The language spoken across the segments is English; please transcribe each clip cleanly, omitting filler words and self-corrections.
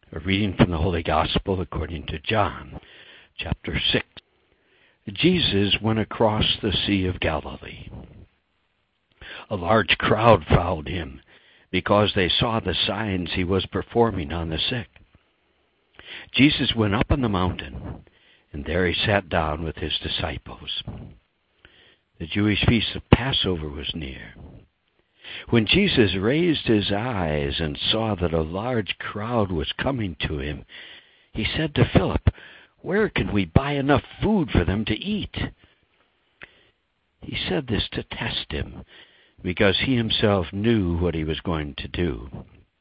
A reading from the Holy Gospel according to John, chapter 6. Jesus went across the Sea of Galilee. A large crowd followed him because they saw the signs he was performing on the sick. Jesus went up on the mountain, and there he sat down with his disciples. The Jewish feast of Passover was near. When Jesus raised his eyes and saw that a large crowd was coming to him, he said to Philip, "Where can we buy enough food for them to eat?" He said this to test him, because he himself knew what he was going to do.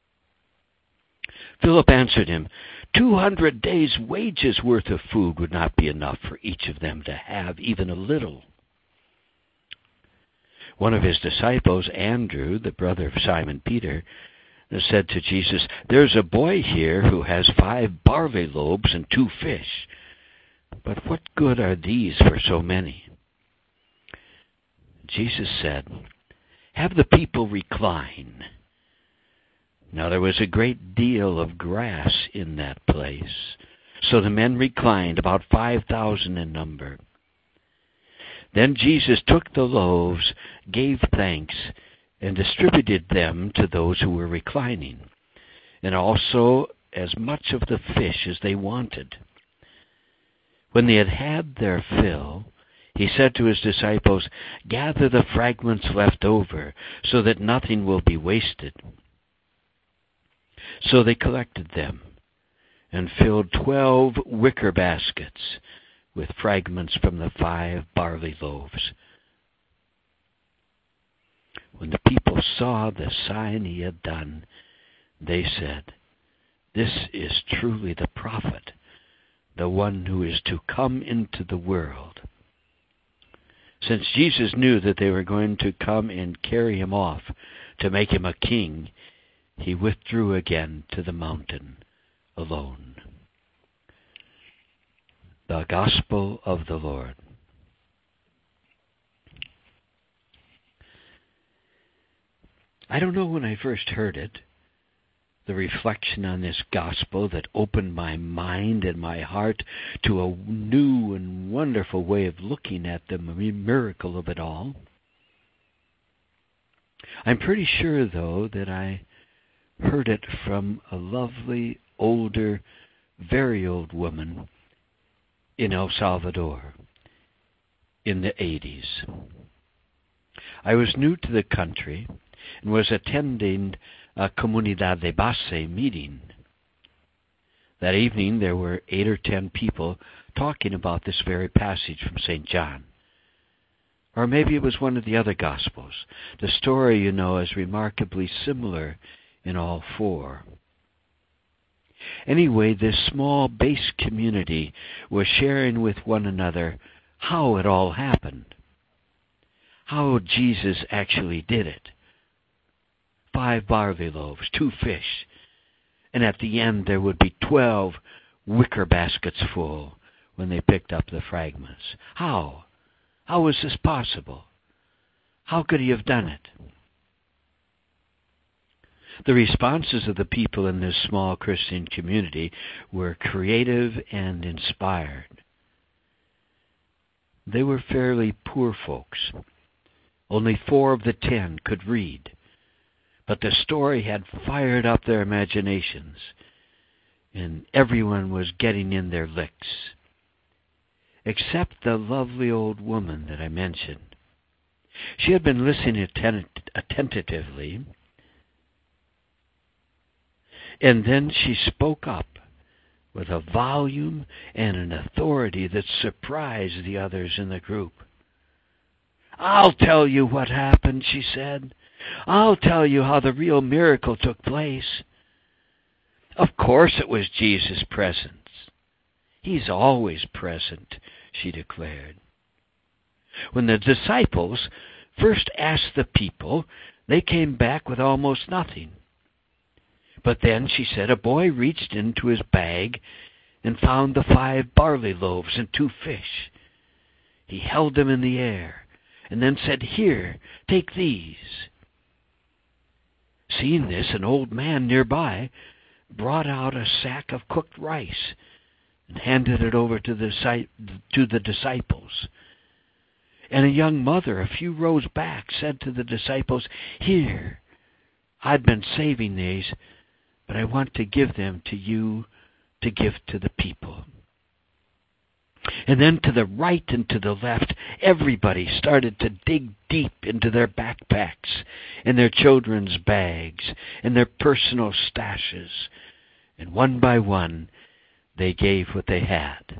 Philip answered him, 200 days' wages worth of food would not be enough for each of them to have even a little. One of his disciples, Andrew, the brother of Simon Peter, said to Jesus, "There's a boy here who has 5 barley loaves and 2 fish. But what good are these for so many?" Jesus said, "Have the people recline." Now there was a great deal of grass in that place, so the men reclined, about 5,000 in number. Then Jesus took the loaves, gave thanks, and distributed them to those who were reclining, and also as much of the fish as they wanted. When they had had their fill, he said to his disciples, "Gather the fragments left over, so that nothing will be wasted." So they collected them, and filled 12 wicker baskets with fragments from the 5 barley loaves. When the people saw the sign he had done, they said, "This is truly the prophet, the one who is to come into the world." Since Jesus knew that they were going to come and carry him off to make him a king, he withdrew again to the mountain alone. The Gospel of the Lord. I don't know when I first heard it, the reflection on this gospel that opened my mind and my heart to a new and wonderful way of looking at the miracle of it all. I'm pretty sure, though, that I heard it from a lovely, older, very old woman in El Salvador in the 80s. I was new to the country and was attending a Comunidad de Base meeting. That evening there were 8 or 10 people talking about this very passage from St. John. Or maybe it was one of the other Gospels. The story, you know, is remarkably similar in all 4. Anyway, this small base community was sharing with one another how it all happened, how Jesus actually did it. 5 barley loaves, 2 fish, and at the end there would be 12 wicker baskets full when they picked up the fragments. How? How was this possible? How could he have done it? The responses of the people in this small Christian community were creative and inspired. They were fairly poor folks. Only 4 of the 10 could read. But the story had fired up their imaginations, and everyone was getting in their licks, except the lovely old woman that I mentioned. She had been listening attentively, and then she spoke up with a volume and an authority that surprised the others in the group. "I'll tell you what happened," she said. "I'll tell you how the real miracle took place. Of course it was Jesus' presence. He's always present," she declared. When the disciples first asked the people, they came back with almost nothing. But then, she said, a boy reached into his bag and found the 5 barley loaves and 2 fish. He held them in the air and then said, "Here, take these." Seeing this, an old man nearby brought out a sack of cooked rice and handed it over to the disciples. And a young mother a few rows back said to the disciples, "Here, I've been saving these, but I want to give them to you to give to the people." And then to the right and to the left, everybody started to dig deep into their backpacks and their children's bags and their personal stashes. And one by one, they gave what they had.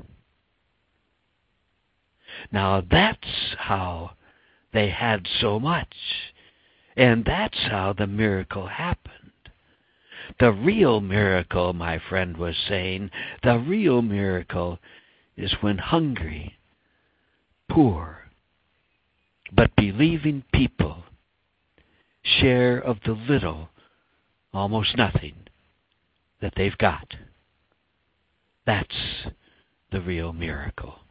Now that's how they had so much. And that's how the miracle happened. The real miracle, my friend was saying, the real miracle is when hungry, poor, but believing people share of the little, almost nothing, that they've got. That's the real miracle.